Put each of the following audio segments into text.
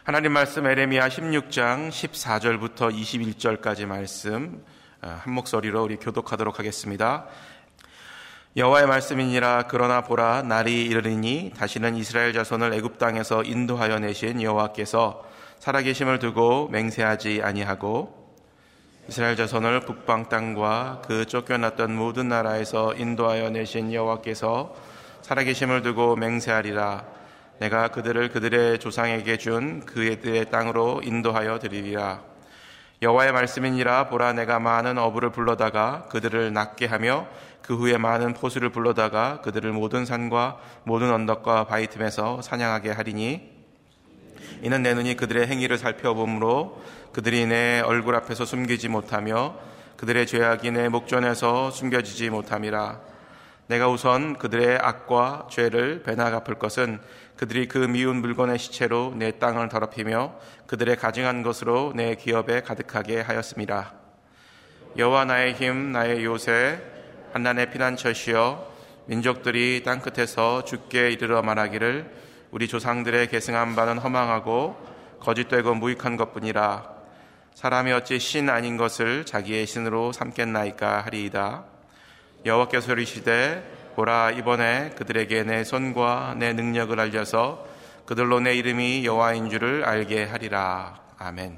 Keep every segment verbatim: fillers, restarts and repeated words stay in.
하나님 말씀 에레미야 십육 장 십사 절부터 이십일 절까지 말씀 한 목소리로 우리 교독하도록 하겠습니다. 여호와의 말씀이니라. 그러나 보라, 날이 이르리니 다시는 이스라엘 자손을 애굽 땅에서 인도하여 내신 여호와께서 살아계심을 두고 맹세하지 아니하고 이스라엘 자손을 북방 땅과 그 쫓겨났던 모든 나라에서 인도하여 내신 여호와께서 살아계심을 두고 맹세하리라. 내가 그들을 그들의 조상에게 준 그들의 땅으로 인도하여 드리리라. 여호와의 말씀이니라. 보라, 내가 많은 어부를 불러다가 그들을 낫게 하며 그 후에 많은 포수를 불러다가 그들을 모든 산과 모든 언덕과 바위 틈에서 사냥하게 하리니 이는 내 눈이 그들의 행위를 살펴보므로 그들이 내 얼굴 앞에서 숨기지 못하며 그들의 죄악이 내 목전에서 숨겨지지 못함이라. 내가 우선 그들의 악과 죄를 배나 갚을 것은 그들이 그 미운 물건의 시체로 내 땅을 더럽히며 그들의 가증한 것으로 내 기업에 가득하게 하였음이라. 여호와 나의 힘, 나의 요새, 한난의 피난처시여, 민족들이 땅끝에서 주께 이르러 말하기를 우리 조상들의 계승한 바는 허망하고 거짓되고 무익한 것뿐이라. 사람이 어찌 신 아닌 것을 자기의 신으로 삼겠나이까 하리이다. 여호와께서 이르시되 보라, 이번에 그들에게 내 손과 내 능력을 알려서 그들로 내 이름이 여호와인 줄을 알게 하리라. 아멘.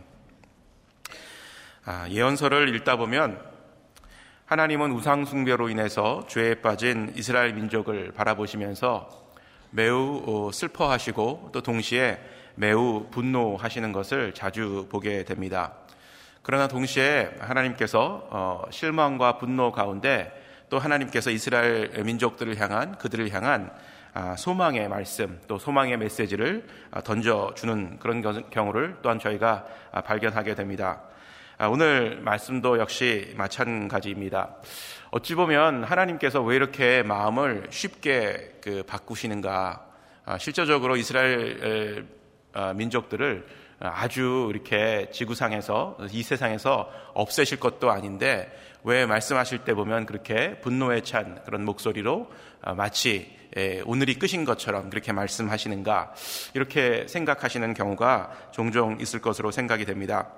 아, 예언서를 읽다 보면 하나님은 우상 숭배로 인해서 죄에 빠진 이스라엘 민족을 바라보시면서 매우 슬퍼하시고 또 동시에 매우 분노하시는 것을 자주 보게 됩니다. 그러나 동시에 하나님께서 실망과 분노 가운데 또 하나님께서 이스라엘 민족들을 향한, 그들을 향한 소망의 말씀, 또 소망의 메시지를 던져주는 그런 경우를 또한 저희가 발견하게 됩니다. 오늘 말씀도 역시 마찬가지입니다. 어찌 보면 하나님께서 왜 이렇게 마음을 쉽게 그 바꾸시는가? 실제적으로 이스라엘 민족들을 아주 이렇게 지구상에서, 이 세상에서 없애실 것도 아닌데 왜 말씀하실 때 보면 그렇게 분노에 찬 그런 목소리로 마치 오늘이 끝인 것처럼 그렇게 말씀하시는가, 이렇게 생각하시는 경우가 종종 있을 것으로 생각이 됩니다.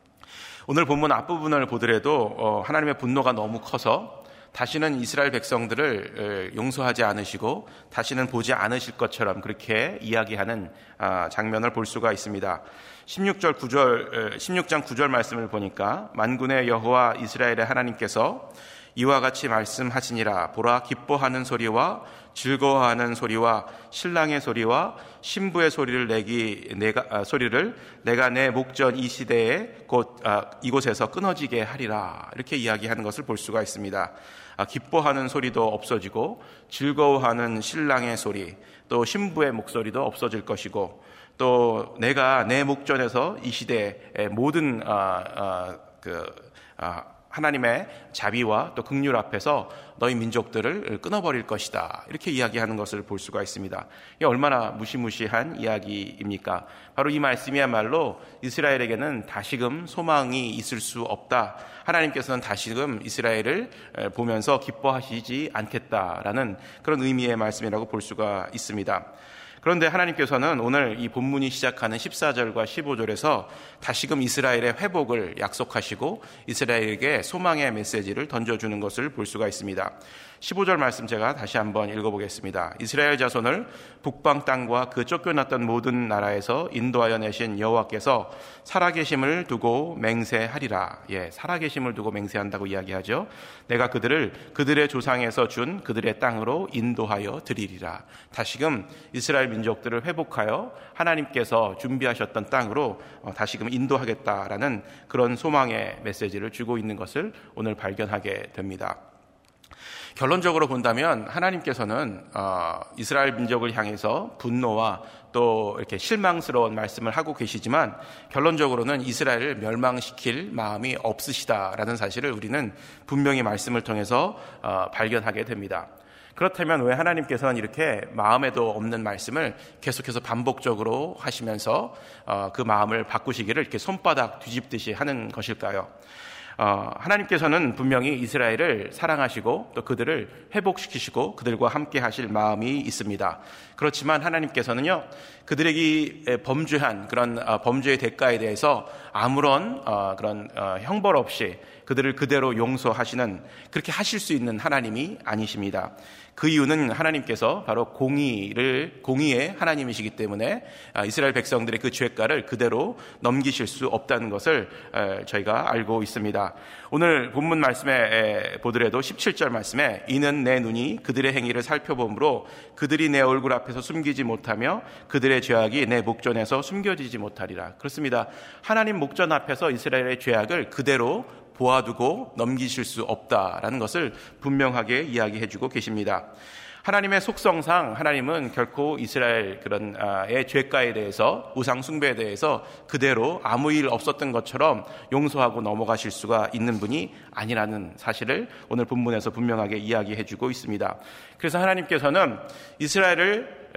오늘 본문 앞부분을 보더라도 하나님의 분노가 너무 커서 다시는 이스라엘 백성들을 용서하지 않으시고 다시는 보지 않으실 것처럼 그렇게 이야기하는 장면을 볼 수가 있습니다. 십육 절 구 절, 십육 장 구 절 말씀을 보니까 만군의 여호와 이스라엘의 하나님께서 이와 같이 말씀하시니라. 보라, 기뻐하는 소리와 즐거워하는 소리와 신랑의 소리와 신부의 소리를 내기 내가 아, 소리를 내가 내 목전 이 시대에 곧 아, 이곳에서 끊어지게 하리라. 이렇게 이야기하는 것을 볼 수가 있습니다. 아, 기뻐하는 소리도 없어지고 즐거워하는 신랑의 소리, 또 신부의 목소리도 없어질 것이고, 또 내가 내 목전에서 이 시대의 모든 아, 아, 그 아, 하나님의 자비와 또 긍휼 앞에서 너희 민족들을 끊어버릴 것이다. 이렇게 이야기하는 것을 볼 수가 있습니다. 이게 얼마나 무시무시한 이야기입니까? 바로 이 말씀이야말로 이스라엘에게는 다시금 소망이 있을 수 없다. 하나님께서는 다시금 이스라엘을 보면서 기뻐하시지 않겠다라는 그런 의미의 말씀이라고 볼 수가 있습니다. 그런데 하나님께서는 오늘 이 본문이 시작하는 십사 절과 십오 절에서 다시금 이스라엘의 회복을 약속하시고 이스라엘에게 소망의 메시지를 던져주는 것을 볼 수가 있습니다. 십오 절 말씀 제가 다시 한번 읽어보겠습니다. 이스라엘 자손을 북방 땅과 그 쫓겨났던 모든 나라에서 인도하여 내신 여호와께서 살아계심을 두고 맹세하리라. 예, 살아계심을 두고 맹세한다고 이야기하죠. 내가 그들을 그들의 조상에서 준 그들의 땅으로 인도하여 드리리라. 다시금 이스라엘 민족들을 회복하여 하나님께서 준비하셨던 땅으로 다시금 인도하겠다라는 그런 소망의 메시지를 주고 있는 것을 오늘 발견하게 됩니다. 결론적으로 본다면 하나님께서는 어, 이스라엘 민족을 향해서 분노와 또 이렇게 실망스러운 말씀을 하고 계시지만 결론적으로는 이스라엘을 멸망시킬 마음이 없으시다라는 사실을 우리는 분명히 말씀을 통해서 어, 발견하게 됩니다. 그렇다면 왜 하나님께서는 이렇게 마음에도 없는 말씀을 계속해서 반복적으로 하시면서 어, 그 마음을 바꾸시기를 이렇게 손바닥 뒤집듯이 하는 것일까요? 어, 하나님께서는 분명히 이스라엘을 사랑하시고 또 그들을 회복시키시고 그들과 함께 하실 마음이 있습니다. 그렇지만 하나님께서는요, 그들에게 범죄한 그런 어, 범죄의 대가에 대해서 아무런 어, 그런 어, 형벌 없이 그들을 그대로 용서하시는, 그렇게 하실 수 있는 하나님이 아니십니다. 그 이유는 하나님께서 바로 공의를, 공의의 하나님이시기 때문에 이스라엘 백성들의 그 죄가를 그대로 넘기실 수 없다는 것을 저희가 알고 있습니다. 오늘 본문 말씀에 보더라도 십칠 절 말씀에 이는 내 눈이 그들의 행위를 살펴보므로 그들이 내 얼굴 앞에서 숨기지 못하며 그들의 죄악이 내 목전에서 숨겨지지 못하리라. 그렇습니다. 하나님 목전 앞에서 이스라엘의 죄악을 그대로 보아두고 넘기실 수 없다라는 것을 분명하게 이야기해주고 계십니다. 하나님의 속성상 하나님은 결코 이스라엘 그런 의 죄가에 대해서, 우상 숭배에 대해서 그대로 아무 일 없었던 것처럼 용서하고 넘어가실 수가 있는 분이 아니라는 사실을 오늘 본문에서 분명하게 이야기해주고 있습니다. 그래서 하나님께서는 이스라엘을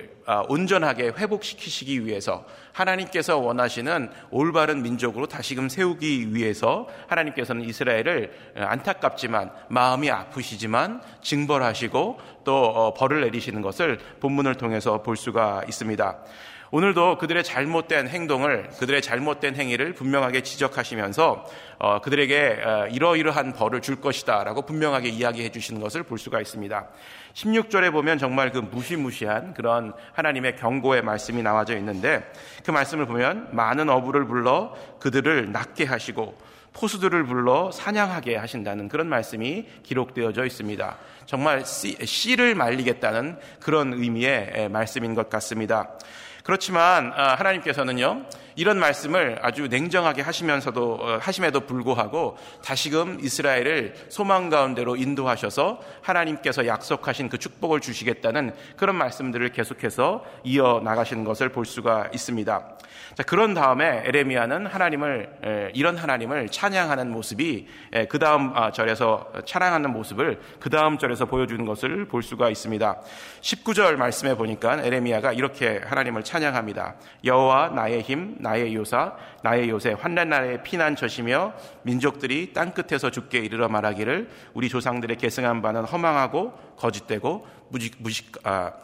온전하게 회복시키시기 위해서, 하나님께서 원하시는 올바른 민족으로 다시금 세우기 위해서 하나님께서는 이스라엘을 안타깝지만 마음이 아프시지만 징벌하시고 또 벌을 내리시는 것을 본문을 통해서 볼 수가 있습니다. 오늘도 그들의 잘못된 행동을, 그들의 잘못된 행위를 분명하게 지적하시면서 어, 그들에게 어, 이러이러한 벌을 줄 것이다 라고 분명하게 이야기해 주시는 것을 볼 수가 있습니다. 십육 절에 보면 정말 그 무시무시한 그런 하나님의 경고의 말씀이 나와져 있는데, 그 말씀을 보면 많은 어부를 불러 그들을 낫게 하시고 포수들을 불러 사냥하게 하신다는 그런 말씀이 기록되어져 있습니다. 정말 씨, 씨를 말리겠다는 그런 의미의 말씀인 것 같습니다. 그렇지만 하나님께서는요, 이런 말씀을 아주 냉정하게 하시면서도 하심에도 불구하고 다시금 이스라엘을 소망 가운데로 인도하셔서 하나님께서 약속하신 그 축복을 주시겠다는 그런 말씀들을 계속해서 이어 나가시는 것을 볼 수가 있습니다. 자, 그런 다음에 에레미야는 하나님을, 이런 하나님을 찬양하는 모습이 그 다음 절에서 찬양하는 모습을 그 다음 절에서 보여주는 것을 볼 수가 있습니다. 십구 절 말씀에 보니까 에레미야가 이렇게 하나님을 찬양합니다. 여호와 나의 힘, 나의 요사, 나의 요새, 환난 날에 피난 젖이며 민족들이 땅끝에서 죽게 이르러 말하기를 우리 조상들의 계승한 바는 허망하고 거짓되고 무직, 무식, 아,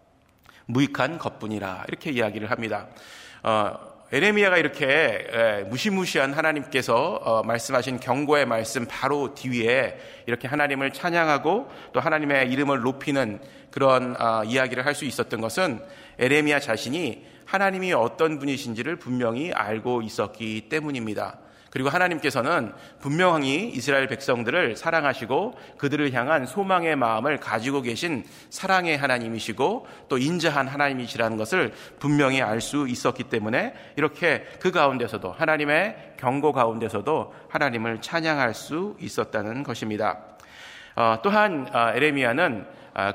무익한 것뿐이라, 이렇게 이야기를 합니다. 어, 에레미야가 이렇게 에, 무시무시한 하나님께서 어, 말씀하신 경고의 말씀 바로 뒤에 이렇게 하나님을 찬양하고 또 하나님의 이름을 높이는 그런 어, 이야기를 할 수 있었던 것은 에레미야 자신이 하나님이 어떤 분이신지를 분명히 알고 있었기 때문입니다. 그리고 하나님께서는 분명히 이스라엘 백성들을 사랑하시고 그들을 향한 소망의 마음을 가지고 계신 사랑의 하나님이시고 또 인자한 하나님이시라는 것을 분명히 알 수 있었기 때문에 이렇게 그 가운데서도, 하나님의 경고 가운데서도 하나님을 찬양할 수 있었다는 것입니다. 어, 또한 어, 에레미야는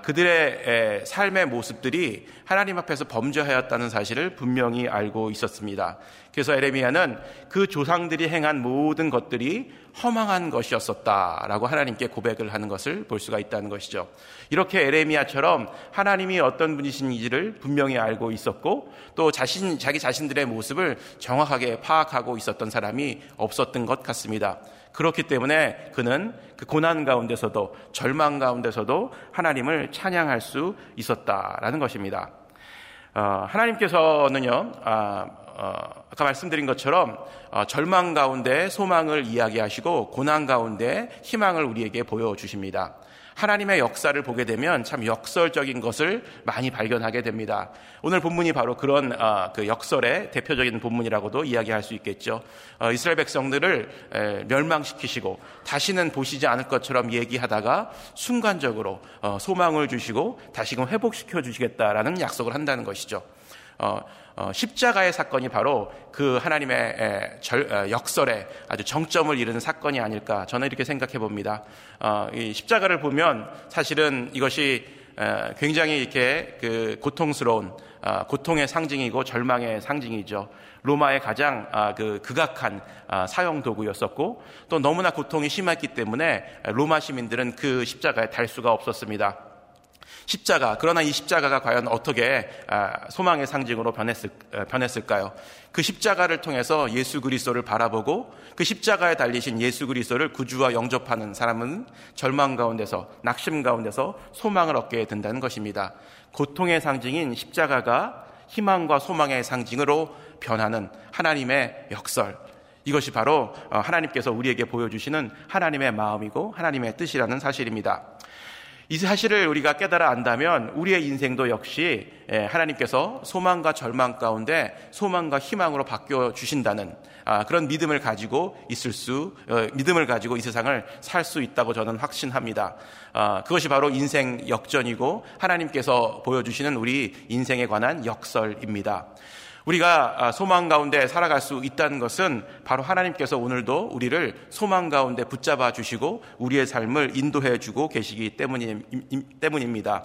그들의 삶의 모습들이 하나님 앞에서 범죄하였다는 사실을 분명히 알고 있었습니다. 그래서 에레미야는 그 조상들이 행한 모든 것들이 허망한 것이었었다라고 하나님께 고백을 하는 것을 볼 수가 있다는 것이죠. 이렇게 에레미야처럼 하나님이 어떤 분이신지를 분명히 알고 있었고 또 자신, 자기 자신들의 모습을 정확하게 파악하고 있었던 사람이 없었던 것 같습니다. 그렇기 때문에 그는 그 고난 가운데서도 절망 가운데서도 하나님을 찬양할 수 있었다라는 것입니다. 어, 하나님께서는요, 아, 어, 아까 말씀드린 것처럼 어, 절망 가운데 소망을 이야기하시고 고난 가운데 희망을 우리에게 보여주십니다. 하나님의 역사를 보게 되면 참 역설적인 것을 많이 발견하게 됩니다. 오늘 본문이 바로 그런 어, 그 역설의 대표적인 본문이라고도 이야기할 수 있겠죠. 어, 이스라엘 백성들을 에, 멸망시키시고 다시는 보시지 않을 것처럼 얘기하다가 순간적으로 어, 소망을 주시고 다시금 회복시켜 주시겠다라는 약속을 한다는 것이죠. 어, 어, 십자가의 사건이 바로 그 하나님의 에, 절, 어, 역설에 아주 정점을 이루는 사건이 아닐까, 저는 이렇게 생각해 봅니다. 어, 이 십자가를 보면 사실은 이것이 에, 굉장히 이렇게 그 고통스러운 어, 고통의 상징이고 절망의 상징이죠. 로마의 가장 아, 그 극악한 아, 사형 도구였었고 또 너무나 고통이 심했기 때문에 로마 시민들은 그 십자가에 달 수가 없었습니다. 십자가, 그러나 이 십자가가 과연 어떻게 소망의 상징으로 변했을, 변했을까요? 그 십자가를 통해서 예수 그리스도를 바라보고 그 십자가에 달리신 예수 그리스도를 구주와 영접하는 사람은 절망 가운데서, 낙심 가운데서 소망을 얻게 된다는 것입니다. 고통의 상징인 십자가가 희망과 소망의 상징으로 변하는 하나님의 역설, 이것이 바로 하나님께서 우리에게 보여주시는 하나님의 마음이고 하나님의 뜻이라는 사실입니다. 이 사실을 우리가 깨달아 안다면 우리의 인생도 역시 하나님께서 소망과 절망 가운데 소망과 희망으로 바뀌어 주신다는 그런 믿음을 가지고 있을 수, 믿음을 가지고 이 세상을 살 수 있다고 저는 확신합니다. 그것이 바로 인생 역전이고 하나님께서 보여주시는 우리 인생에 관한 역설입니다. 우리가 소망 가운데 살아갈 수 있다는 것은 바로 하나님께서 오늘도 우리를 소망 가운데 붙잡아 주시고 우리의 삶을 인도해 주고 계시기 때문입니다.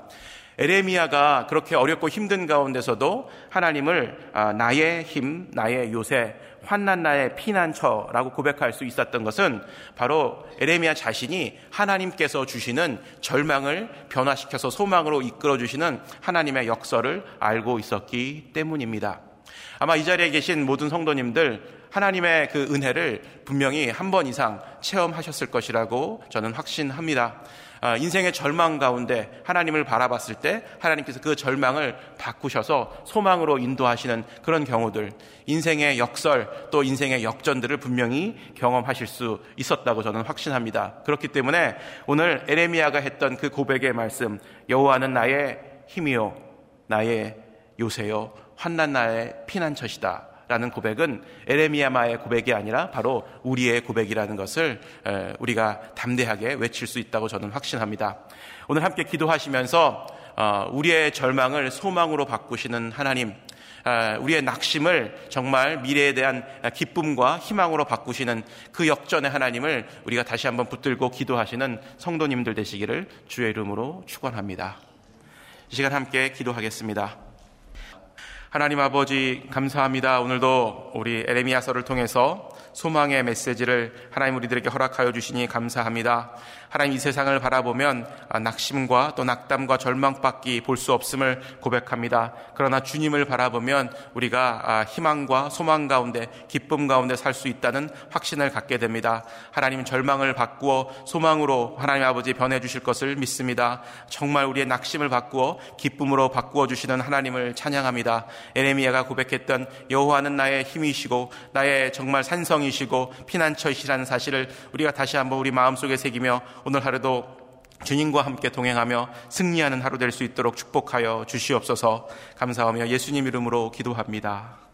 에레미야가 그렇게 어렵고 힘든 가운데서도 하나님을 나의 힘, 나의 요새, 환난 나의 피난처라고 고백할 수 있었던 것은 바로 에레미야 자신이 하나님께서 주시는 절망을 변화시켜서 소망으로 이끌어 주시는 하나님의 역설을 알고 있었기 때문입니다. 아마 이 자리에 계신 모든 성도님들 하나님의 그 은혜를 분명히 한 번 이상 체험하셨을 것이라고 저는 확신합니다. 인생의 절망 가운데 하나님을 바라봤을 때 하나님께서 그 절망을 바꾸셔서 소망으로 인도하시는 그런 경우들, 인생의 역설 또 인생의 역전들을 분명히 경험하실 수 있었다고 저는 확신합니다. 그렇기 때문에 오늘 에레미야가 했던 그 고백의 말씀, 여호와는 나의 힘이요 나의 요새요 환난 나의 피난처시다 라는 고백은 에레미야마의 고백이 아니라 바로 우리의 고백이라는 것을 우리가 담대하게 외칠 수 있다고 저는 확신합니다. 오늘 함께 기도하시면서 우리의 절망을 소망으로 바꾸시는 하나님, 우리의 낙심을 정말 미래에 대한 기쁨과 희망으로 바꾸시는 그 역전의 하나님을 우리가 다시 한번 붙들고 기도하시는 성도님들 되시기를 주의 이름으로 축원합니다. 이 시간 함께 기도하겠습니다. 하나님 아버지 감사합니다. 오늘도 우리 에레미야서를 통해서 소망의 메시지를 하나님 우리들에게 허락하여 주시니 감사합니다. 하나님 이 세상을 바라보면 낙심과 또 낙담과 절망밖에 볼 수 없음을 고백합니다. 그러나 주님을 바라보면 우리가 희망과 소망 가운데 기쁨 가운데 살 수 있다는 확신을 갖게 됩니다. 하나님 절망을 바꾸어 소망으로 하나님 아버지 변해주실 것을 믿습니다. 정말 우리의 낙심을 바꾸어 기쁨으로 바꾸어 주시는 하나님을 찬양합니다. 에레미야가 고백했던 여호와는 나의 힘이시고 나의 정말 산성이시고 피난처이시라는 사실을 우리가 다시 한번 우리 마음속에 새기며 오늘 하루도 주님과 함께 동행하며 승리하는 하루 될 수 있도록 축복하여 주시옵소서. 감사하며 예수님 이름으로 기도합니다.